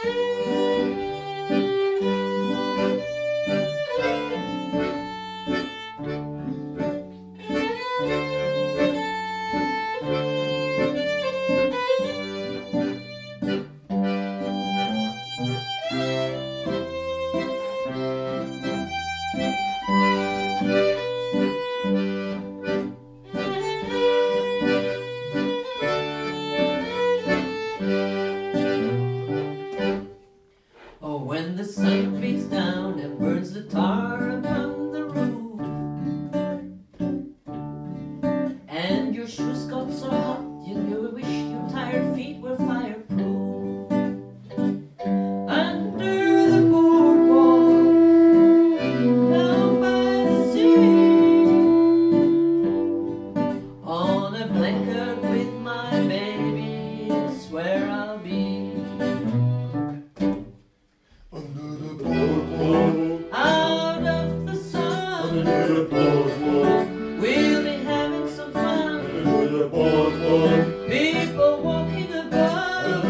Oh, when the sun beats down and burns the tar upon the roof, and your shoes got so hot you wish your tired feet were fireproof. Under the boardwalk, down by the sea, on a blanket with my baby, it's where I'll be. Out of the sun, we'll be having some fun. People walking above,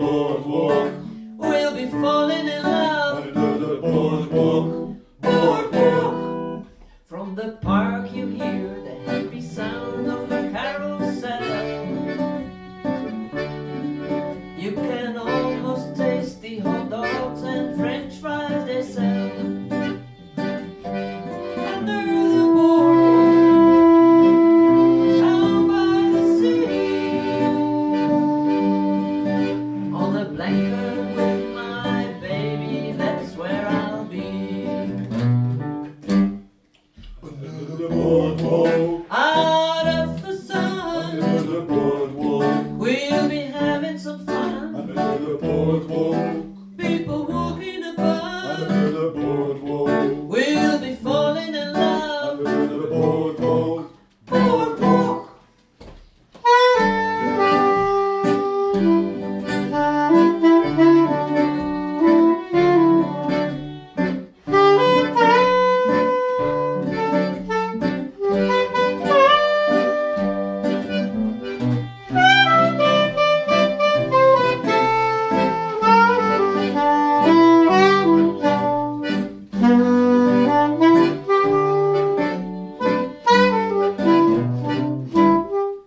we'll be falling in love. Boardwalk. From the park you hear the happy sound of a carousel. You can almost taste the hot dogs and French fries they sell. Under the boardwalk, down by the sea, on a blanket with my baby, that's where I'll be. Under the boardwalk, Out of the sun, under the boardwalk, we'll be having some fun. under the boardwalk, People walking above, under the boardwalk, we'll be falling in love. under the boardwalk. Boardwalk.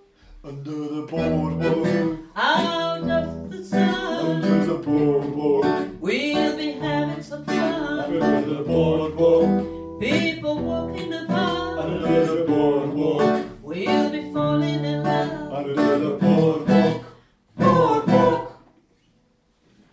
Under the boardwalk, Out of the sun, under the boardwalk,